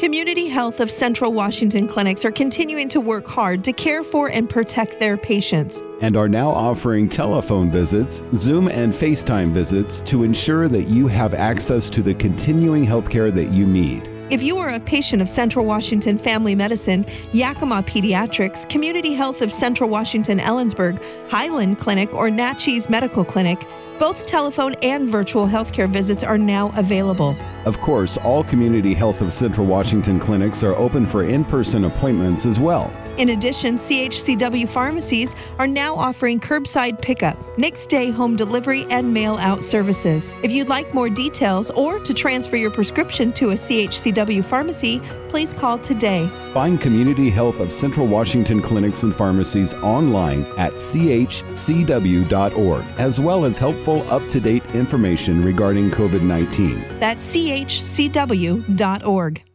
Community Health of Central Washington clinics are continuing to work hard to care for and protect their patients. And are now offering telephone visits, Zoom and FaceTime visits to ensure that you have access to the continuing health care that you need. If you are a patient of Central Washington Family Medicine, Yakima Pediatrics, Community Health of Central Washington Ellensburg, Highland Clinic, or Natchez Medical Clinic, both telephone and virtual healthcare visits are now available. Of course, all Community Health of Central Washington clinics are open for in-person appointments as well. In addition, CHCW pharmacies are now offering curbside pickup, next-day home delivery, and mail-out services. If you'd like more details or to transfer your prescription to a CHCW pharmacy, please call today. Find Community Health of Central Washington clinics and pharmacies online at chcw.org, as well as helpful, up-to-date information regarding COVID-19. That's chcw.org.